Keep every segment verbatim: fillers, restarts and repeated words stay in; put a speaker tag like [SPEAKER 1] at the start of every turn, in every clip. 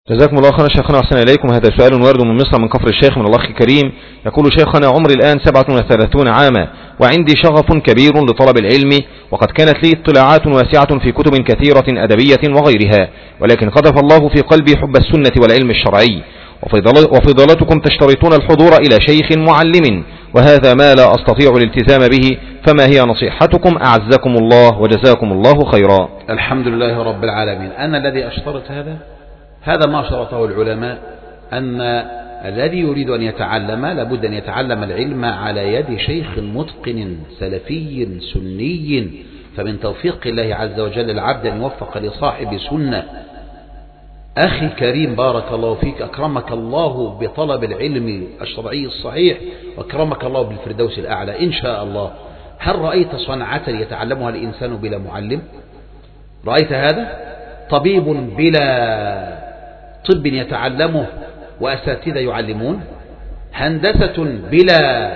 [SPEAKER 1] جزاكم الله خيرا شيخنا وأحسن إليكم. هذا سؤال وارد من مصر من كفر الشيخ من الأخ كريم يقول: شيخنا عمري الآن سبعة وثلاثون عاما وعندي شغف كبير لطلب العلم، وقد كانت لي اطلاعات واسعة في كتب كثيرة أدبية وغيرها، ولكن قذف الله في قلبي حب السنة والعلم الشرعي، وفضلتكم تشترطون الحضور إلى شيخ معلم، وهذا ما لا أستطيع الالتزام به، فما هي نصيحتكم أعزكم الله وجزاكم الله خيرا؟
[SPEAKER 2] الحمد لله رب العالمين. أنا الذي أشترط هذا هذا ما شرطه العلماء، أن الذي يريد أن يتعلم لابد أن يتعلم العلم على يد شيخ متقن سلفي سني، فمن توفيق الله عز وجل العبد أن يوفق لصاحب سنة. أخي كريم بارك الله فيك، أكرمك الله بطلب العلم الشرعي الصحيح، وأكرمك الله بالفردوس الأعلى إن شاء الله. هل رأيت صنعة يتعلمها الإنسان بلا معلم؟ رأيت هذا؟ طبيب بلا طب يتعلمه وأساتذة يعلمون، هندسة بلا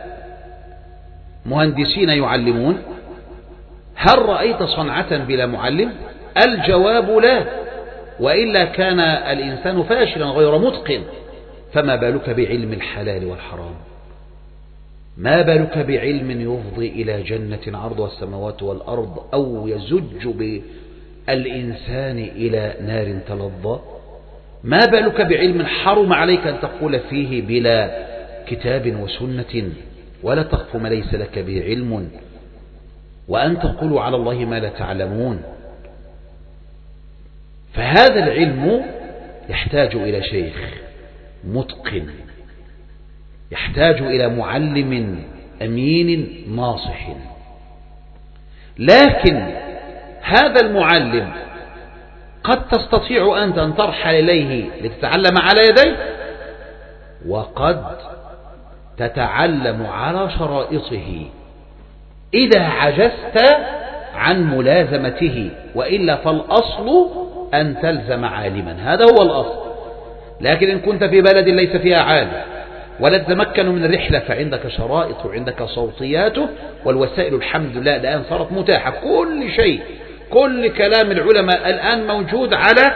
[SPEAKER 2] مهندسين يعلمون. هل رأيت صنعة بلا معلم؟ الجواب لا، وإلا كان الإنسان فاشلا غير متقن. فما بالك بعلم الحلال والحرام؟ ما بالك بعلم يفضي إلى جنة عرضها السماوات والأرض أو يزج بالإنسان إلى نار تلظى؟ ما بالك بعلم حرم عليك أن تقول فيه بلا كتاب وسنة؟ ولا تخف ما ليس لك به علم وأن تقولوا على الله ما لا تعلمون. فهذا العلم يحتاج إلى شيخ متقن، يحتاج إلى معلم أمين ناصح. لكن هذا المعلم قد تستطيع أنت أن ترحل إليه لتتعلم على يديه، وقد تتعلم على شرائطه إذا عجزت عن ملازمته، وإلا فالأصل أن تلزم عالما، هذا هو الأصل. لكن إن كنت في بلد ليس فيها عالم ولا تتمكن من الرحلة فعندك شرائط وعندك صوتياته، والوسائل الحمد لله الآن صارت متاحة، كل شيء كل كلام العلماء الآن موجود على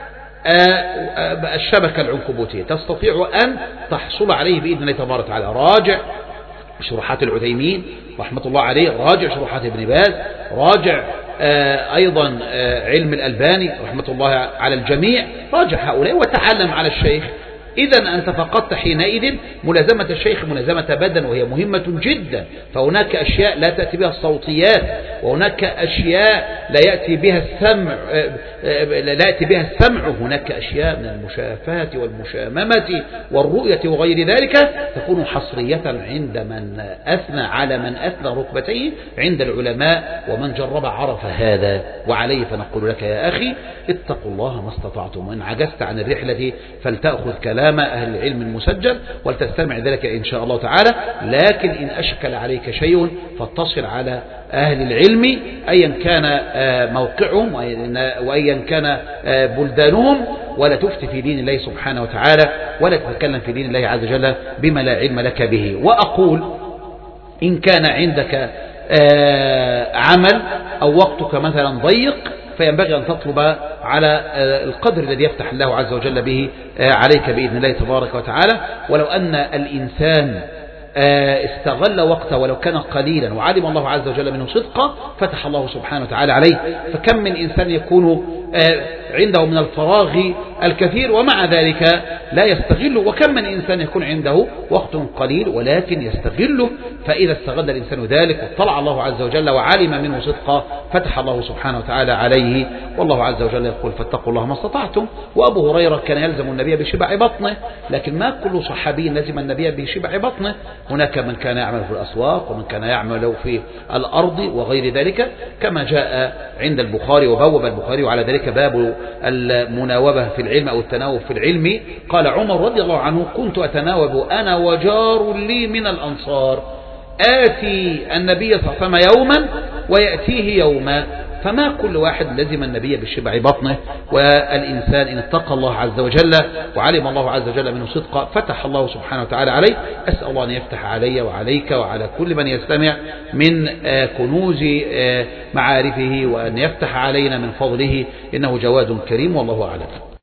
[SPEAKER 2] الشبكة العنكبوتية، تستطيع أن تحصل عليه بإذن الله تبارك وتعالى. راجع شروحات العثيمين رحمة الله عليه، راجع شروحات ابن باز، راجع أيضا علم الألباني رحمة الله على الجميع، راجع هؤلاء وتعلم على الشيخ. إذن أنت فقدت حينئذ ملازمة الشيخ ملازمة بدن، وهي مهمة جدا. فهناك أشياء لا تأتي بها الصوتيات، وهناك أشياء لا يأتي بها السمع لا يأتي بها السمع هناك أشياء من المشافهة والمشاممة والرؤية وغير ذلك تكون حصرية عند من أثنى على من أثنى ركبتيه عند العلماء، ومن جرب عرف هذا. وعليه فنقول لك يا أخي اتقوا الله ما استطعتم، وإن عجزت عن الرحلة فلتأخذ كلام أهل العلم المسجل ولتستمع ذلك إن شاء الله تعالى. لكن إن أشكل عليك شيء فاتصل على أهل العلم أيا كان موقعهم وأيا كان بلدانهم، ولا تفتي في دين الله سبحانه وتعالى، ولا تتكلم في دين الله عز وجل بما لا علم لك به. وأقول إن كان عندك عمل أو وقتك مثلا ضيق فينبغي أن تطلب على القدر الذي يفتح الله عز وجل به عليك بإذن الله تبارك وتعالى. ولو أن الإنسان استغل وقته ولو كان قليلا وعلم الله عز وجل منه صدقا فتح الله سبحانه وتعالى عليه. فكم من إنسان يكون عنده من الفراغ الكثير ومع ذلك لا يستغله، وكم من إنسان يكون عنده وقت قليل ولكن يستغله. فإذا استغل الإنسان ذلك واطلع الله عز وجل وعلم منه صدقا فتح الله سبحانه وتعالى عليه. والله عز وجل يقول فاتقوا الله ما استطعتم. وأبو هريرة كان يلزم النبي بشبع بطنه، لكن ما كل صحابي لزم النبي بشبع بطنه، هناك من كان يعمل في الأسواق ومن كان يعمل في الأرض وغير ذلك، كما جاء عند البخاري وبوب البخاري وعلى ذلك باب المناوبة في العلم أو التناوب في العلم. قال عمر رضي الله عنه كنت أتناوب أنا وجار لي من الأنصار، آتي النبي صلى الله عليه وسلم يوما ويأتيه يوما. فما كل واحد لزم النبي بشبع بطنه. والإنسان إن اتقى الله عز وجل وعلم الله عز وجل منه صدقا فتح الله سبحانه وتعالى عليه. أسأل الله أن يفتح علي وعليك وعلى كل من يستمع من كنوز معارفه، وأن يفتح علينا من فضله، إنه جواد كريم والله أعلم.